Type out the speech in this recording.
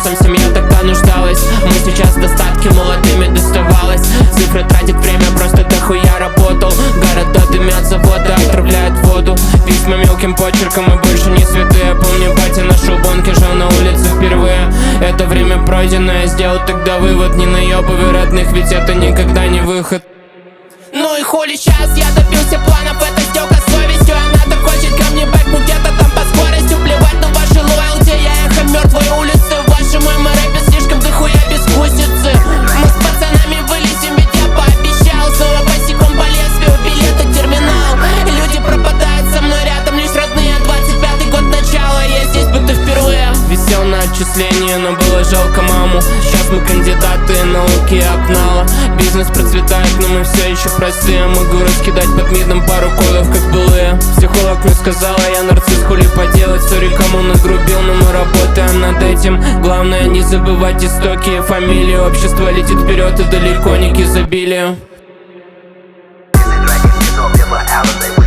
финансам семья тогда нуждалась. Мы сейчас в достатке, молодыми доставалось. Цифры тратят время, просто дохуя работал. Города дымят, заводы отравляют воду. Письма мелким почерком, мы больше не святые. Помню, батя нашел бонки, жил на улице впервые. Это время пройдено, я сделал тогда вывод: не наебывай родных, ведь это никогда не выход. Ну и хули сейчас, я добился планов, это сделка с совестью. Она-то хочет ко мне бэк, ну где-то там по скоростью. Плевать на ваши лоялти, я эхо мертвой улицы. Ваши мемы рэпят слишком дохуя безвкусицы. Мы с пацанами вылезем, ведь я пообещал. Снова босиком по лезвию, билеты терминал. И люди пропадают со мной рядом, лишь родные. 25-й год начала, я здесь будто впервые. Висел на отчислении, но было жалко маму. Сейчас мы кандидаты науки и обнала. Бизнес процветает, но мы все еще простые. Могу раскидать под мидом пару кодов, как былые. Психолог мне сказала, я нарцисс, хули поделать. Сори, кому нагрубил, но мы работаем над этим. Главное не забывать истоки и фамилии. Общество летит вперед и далеко не к изобилию.